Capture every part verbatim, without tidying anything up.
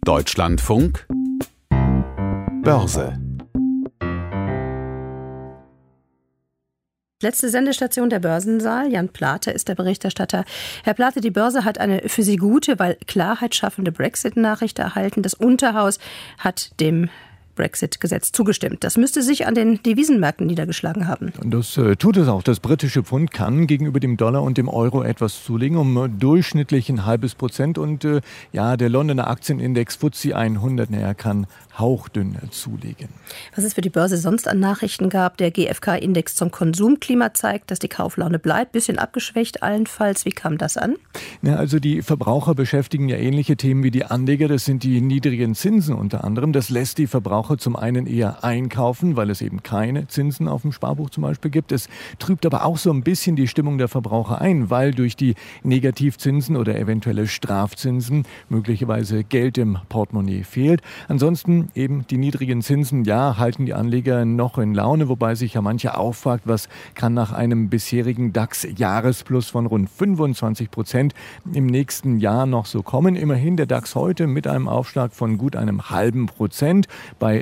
Deutschlandfunk Börse. Letzte Sendestation der Börsensaal. Jan Plate ist der Berichterstatter. Herr Plate, die Börse hat eine für Sie gute, weil Klarheit schaffende Brexit-Nachricht erhalten. Das Unterhaus hat dem Brexit-Gesetz zugestimmt. Das müsste sich an den Devisenmärkten niedergeschlagen haben. Das äh, tut es auch. Das britische Pfund kann gegenüber dem Dollar und dem Euro etwas zulegen, um äh, durchschnittlich ein halbes Prozent. Und äh, ja, der Londoner Aktienindex F T S E hundert, naja, kann hauchdünn zulegen. Was es für die Börse sonst an Nachrichten gab, der G F K-Index zum Konsumklima zeigt, dass die Kauflaune bleibt, bisschen abgeschwächt allenfalls. Wie kam das an? Ja, also die Verbraucher beschäftigen ja ähnliche Themen wie die Anleger. Das sind die niedrigen Zinsen unter anderem. Das lässt die Verbraucher zum einen eher einkaufen, weil es eben keine Zinsen auf dem Sparbuch zum Beispiel gibt. Es trübt aber auch so ein bisschen die Stimmung der Verbraucher ein, weil durch die Negativzinsen oder eventuelle Strafzinsen möglicherweise Geld im Portemonnaie fehlt. Ansonsten eben die niedrigen Zinsen, ja, halten die Anleger noch in Laune, wobei sich ja mancher auch fragt, was kann nach einem bisherigen DAX-Jahresplus von rund fünfundzwanzig Prozent im nächsten Jahr noch so kommen. Immerhin der DAX heute mit einem Aufschlag von gut einem halben Prozent bei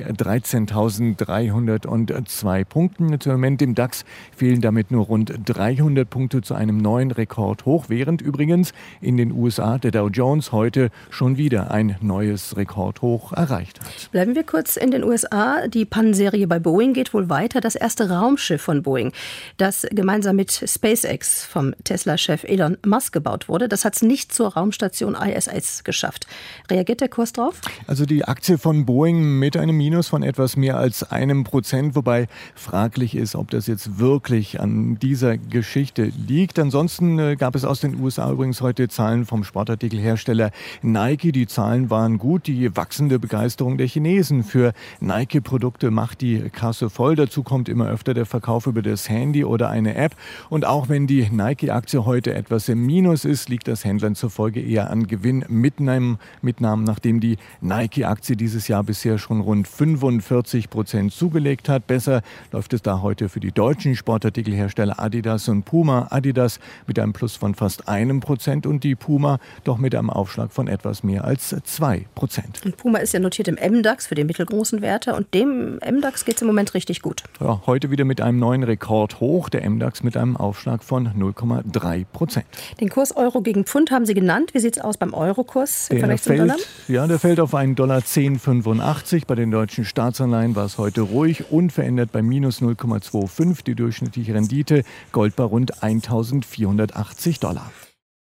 dreizehntausenddreihundertzwei Punkten. Im Moment dem DAX fehlen damit nur rund dreihundert Punkte zu einem neuen Rekordhoch, während übrigens in den U S A der Dow Jones heute schon wieder ein neues Rekordhoch erreicht hat. Bleiben wir kurz in den U S A. Die Pannenserie bei Boeing geht wohl weiter. Das erste Raumschiff von Boeing, das gemeinsam mit SpaceX vom Tesla-Chef Elon Musk gebaut wurde, das hat es nicht zur Raumstation I S S geschafft. Reagiert der Kurs drauf? Also die Aktie von Boeing mit einem Minus von etwas mehr als einem Prozent, wobei fraglich ist, ob das jetzt wirklich an dieser Geschichte liegt. Ansonsten äh, gab es aus den U S A übrigens heute Zahlen vom Sportartikelhersteller Nike. Die Zahlen waren gut. Die wachsende Begeisterung der Chinesen für Nike-Produkte macht die Kasse voll. Dazu kommt immer öfter der Verkauf über das Handy oder eine App. Und auch wenn die Nike-Aktie heute etwas im Minus ist, liegt das Händlern zufolge eher an Gewinnmitnahmen, nachdem die Nike-Aktie dieses Jahr bisher schon rund fünfundvierzig Prozent zugelegt hat. Besser läuft es da heute für die deutschen Sportartikelhersteller Adidas und Puma. Adidas mit einem Plus von fast einem Prozent und die Puma doch mit einem Aufschlag von etwas mehr als zwei Prozent. Und Puma ist ja notiert im M DAX für die mittelgroßen Werte und dem M DAX geht es im Moment richtig gut. Ja, heute wieder mit einem neuen Rekord hoch, der M DAX mit einem Aufschlag von null Komma drei Prozent. Den Kurs Euro gegen Pfund haben Sie genannt. Wie sieht es aus beim Eurokurs im Vergleich zum Dollar? Ja, der fällt auf einen Dollar zehn Komma fünfundachtzig. Bei den deutschen Staatsanleihen war es heute ruhig, unverändert bei minus null Komma fünfundzwanzig. Die durchschnittliche Rendite Gold bei rund eintausendvierhundertachtzig Dollar.